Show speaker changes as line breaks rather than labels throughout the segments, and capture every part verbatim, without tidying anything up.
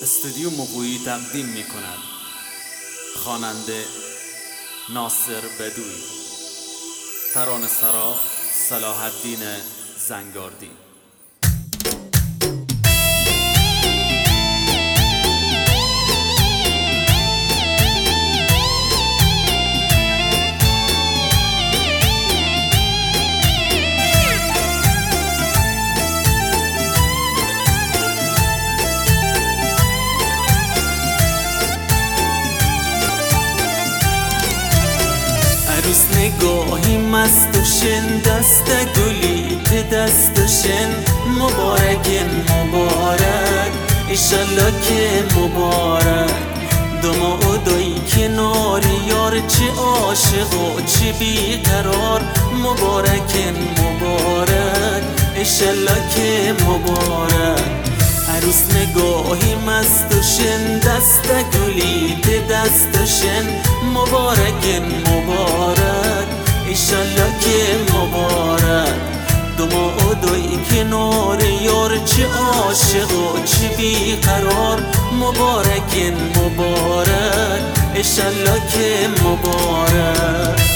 استودیو مقویی تقدیم می کند. خواننده ناصر بدوی، ترانه‌سرا صلاح الدین زنگاردی.
عروس نگاهی مست و شن، دست گلی به دست شن، مبارکن مبارک ایشالله که مبارک. دما و دایی کنار یار، چه عاشق و چه بیقرار، مبارکن مبارک ایشالله که مبارک. عروس نگاهی مست و شن، دست گلی به دست شن، مبارکن مبارک ایشالله که مبارک. دما و دایی کنار یار، چه عاشق و چه بیقرار، مبارکن مبارک ایشالله که مبارک.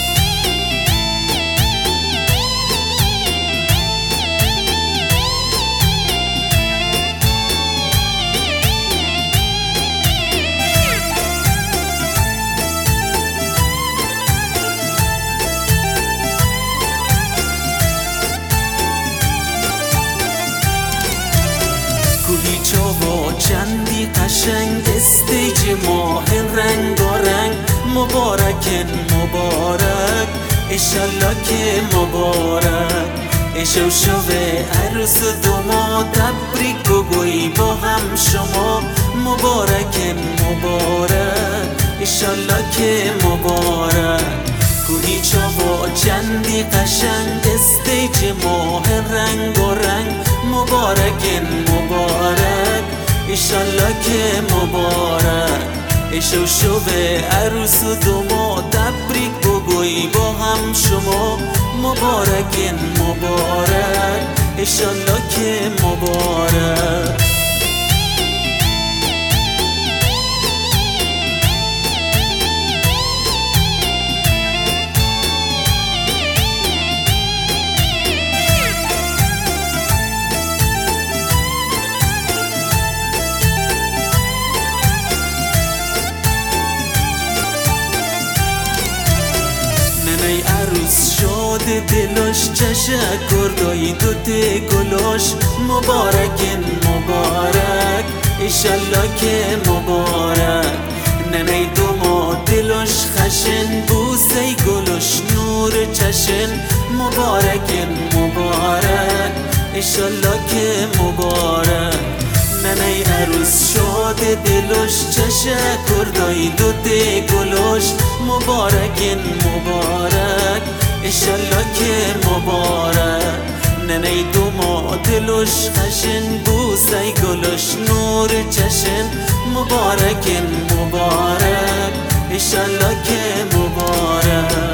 چاوا چندی قشنگ، استیج ماه رنگ و رنگ، مبارکن مبارک ایشالله که مبارک. ایشو شوه عروس و دما، تبریک بگوی با هم شما، مبارکن مبارک ایشالله که مبارک. کوهی چاوا چندی قشنگ، استیج ماه رنگ و رنگ، مبارکن مبارک ایشالله که مبارک. ایشو شوه عروس و دما، تبریک بگوی با هم شما، مبارکن مبارک ایشالله که مبارک. ای عروس شاد دلش، تشکر دایی دوت گلش، مبارکن مبارک ایشالله که مبارک. ننه دوما دلش خشن، بوسه گلش نور چشن، مبارکن مبارک ایشالله که مبارک. ننه عروس شاد دلش، تشکر دایی دوت گلش، مبارکن مبارک ایشالله که مبارک. ننه دوما دلش خشن، بوسه گلش نور چشن، مبارکن مبارک ایشالله که مبارک.